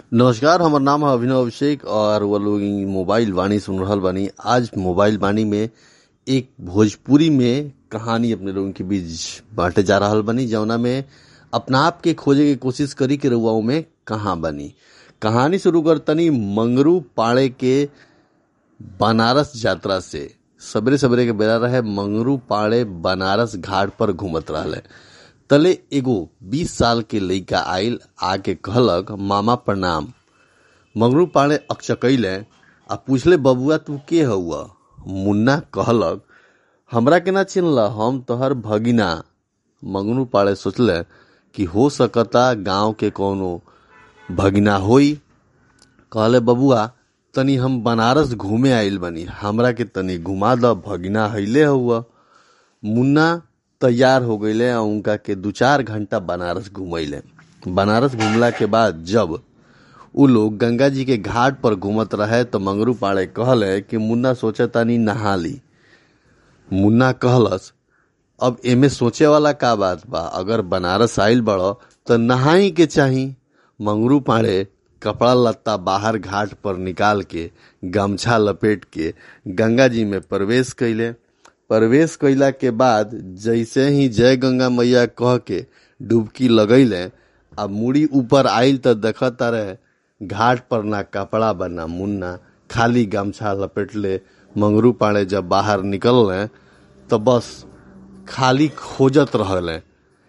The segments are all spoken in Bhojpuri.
नमस्कार, हमर नाम है अभिनव अभिषेक और वो लोग इ मोबाइल वाणी सुन रहल बानी। आज मोबाइल वाणी में एक भोजपुरी में कहानी अपने लोगों के बीच बांटे जा रहल बानी, जौना में अपना आप के खोजे के कोशिश करी के रउआ में कहाँ बनी। कहानी शुरू करतनी मंगरू पाड़े के बनारस यात्रा से। सबरे सबरे के बेरा रहे, मंगरू पाड़े बनारस घाट पर घूमत रहले। तले एगो 20 साल के लइका आइल, आके कहलक, मामा प्रणाम। मंगरू पाड़े अकचकैले आ पूछले, बबुआ तू के हउआ? मुन्ना कहलक, हमरा के ना चिन्हला, हम तोहर भगिना। मंगरू पाड़े सोचले कि हो सकता गांव के कोनो भगिना होई। कहले, बबुआ तनी हम बनारस घूमे आइल बनी, हमरा के तनी घुमा द, भगिना हइले हुआ। मुन्ना तैयार हो गईले और उनका के 2-4 घंटा बनारस घुमैले। बनारस घूमला के बाद जब उ लोग गंगा जी के घाट पर घूमत रहे तो मंगरू पाड़े कहले कि मुन्ना सोचे तानी नहा ली। मुन्ना कहलस, अब एमे सोचे वाला का बात बा, अगर बनारस आइल बड़ो तो नहाई के चाही। मंगरू पाड़े कपड़ा लत्ता बाहर घाट पर निकाल के गमछा लपेट के गंगा जी में प्रवेश कैले। प्रवेश कैला के बाद जैसे ही जय गंगा मैया कह के डुबकी लगैले, अब मुड़ी ऊपर आइल तो देखता रहे घाट पर ना कपड़ा बना मुन्ना, खाली गमछा लपेटले। मंगरू पाड़े जब बाहर निकलले तो बस खाली खोजत रहले,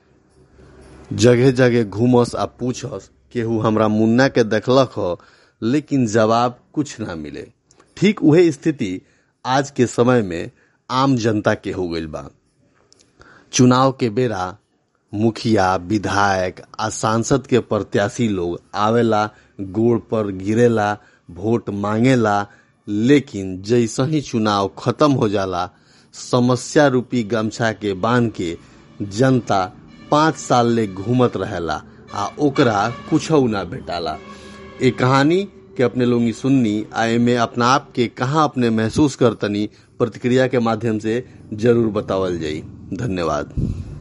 जगह जगह घूमस आ पूछस केहू हमरा मुन्ना के देखलक हो, लेकिन जवाब कुछ ना मिले। ठीक उहे स्थिति आज के समय में आम जनता के हो गइल बा। चुनाव के बेरा मुखिया, विधायक आ सांसद के प्रत्याशी लोग आवेला, गोड़ पर गिरेला, वोट मांगेला, लेकिन जैसे ही चुनाव खत्म हो जाला, समस्या रूपी गमछा के बांध के जनता 5 साल ले घूमत रहेला आ ओकरा कुछौ ना भेटाला। ए कहानी के अपने लोग सुननी, आए में अपना आप के कहाँ अपने महसूस करतनी, प्रतिक्रिया के माध्यम से जरूर बतावल जाई। धन्यवाद।